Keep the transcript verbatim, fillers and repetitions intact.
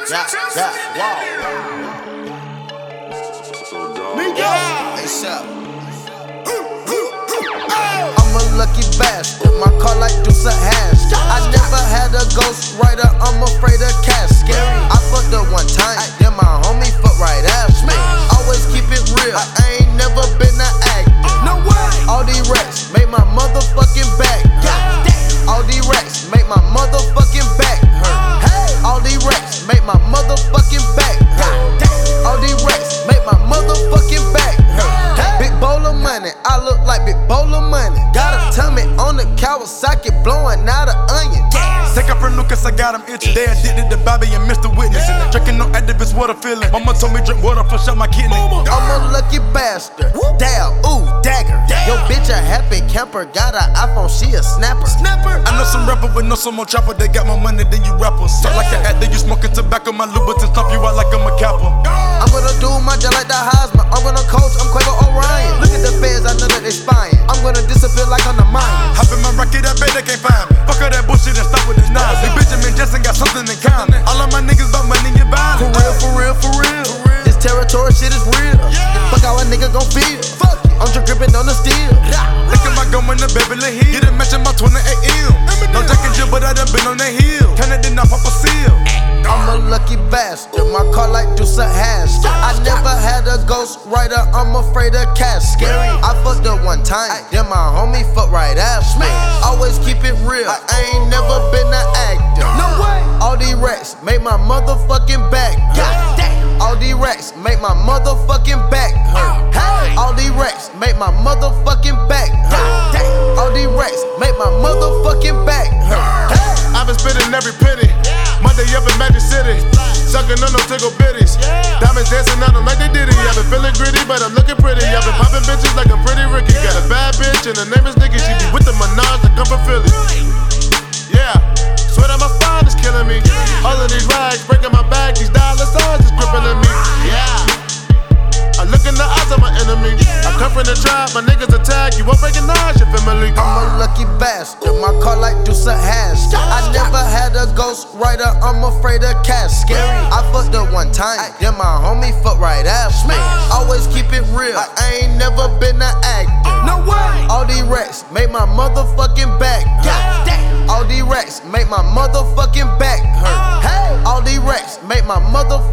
yeah, yeah, wow. What's up? I'm a lucky bastard. My car like Deuce of Hash. I never had a ghost rider. I'm afraid of cats. Scary. I fucked her one time, then my homie fucked right after. Always keep it real. I ain't never been an actor. No way. All these racks make my motherfucking back hurt. All these racks make my motherfucking back hurt. All these racks make my motherfucking back hurt. All these racks make my motherfucking back hurt. Big bowl of money, I look like big bowl of money. Got a tummy on the Kawasaki blowing out an onion. Take up for Lucas, I got him itching. They addicted to Bobby and Mister Witness. And drinking no activists, what a feeling. Mama told me drink water, flush out my kidney. I'm a lucky bastard. Dab, ooh, dagger. Yo, bitch, a happy camper. Got an iPhone, she a snapper. Snapper. I know some rapper, but know some more trapper. They got more money than you rappers. Talk like an actor, you smoking tobacco. My Louboutin stomp you out like I'm a capper. I'm gonna do my job like the Heisman. I'm gonna coach, I'm Quavo Orion. Look at the feds, I know that they spying. I'm gonna disappear like I'm the mine. Hop in my rocket, I bet they can't find me. Fuck all that bullshit and stop with this knife. Big Benjamin Jackson got something in common. All of my niggas about money and violence. For real, for real, for real. This territory shit is real. Fuck how a nigga gon' feel. I'm just gripping on the steel. Look at my gun when the Beverly Hills. Get a match in my twenty A M. No Jack and Jill, but I done been on that hill. Kinda did not pop a seal. I'm a lucky bastard. My car like Deuce of Hash. I never had a ghost rider. I'm afraid of cats. Scary. I fucked her one time, then my homie fucked right after. Always keep it real. I ain't never been an actor. No way. All these racks make my motherfucking back hurt. All these racks make my motherfucking back hurt. All these racks make my motherfucking back hurt. All these racks make my motherfucking back hurt. I've been spending every penny. Monday up in Magic City. Sucking on those tickle bitties. Diamonds dancing on them like they did it. I've been feeling gritty, but I'm looking pretty. I've been popping bitches like I'm pretty Ricky. Got a bad bitch and her name is Nikki. She be with the Minaj that come from Philly. Yeah, swear that my spine is killing me. All of these rags breaking my back. These dollar signs is crippling me. Yeah. I look in the eyes of my enemy. I come from the tribe, my niggas attack. You won't recognize your family. I'm a lucky bastard. My car like Deuce of Hash. I never had a ghost rider. I'm afraid of cats. Scary. I fucked her one time, then my homie fucked right after. Always keep it real. I ain't never been an actor. No way. All these racks make my motherfucking back hurt. All these racks make my motherfucking back hurt. All these racks make my motherfucking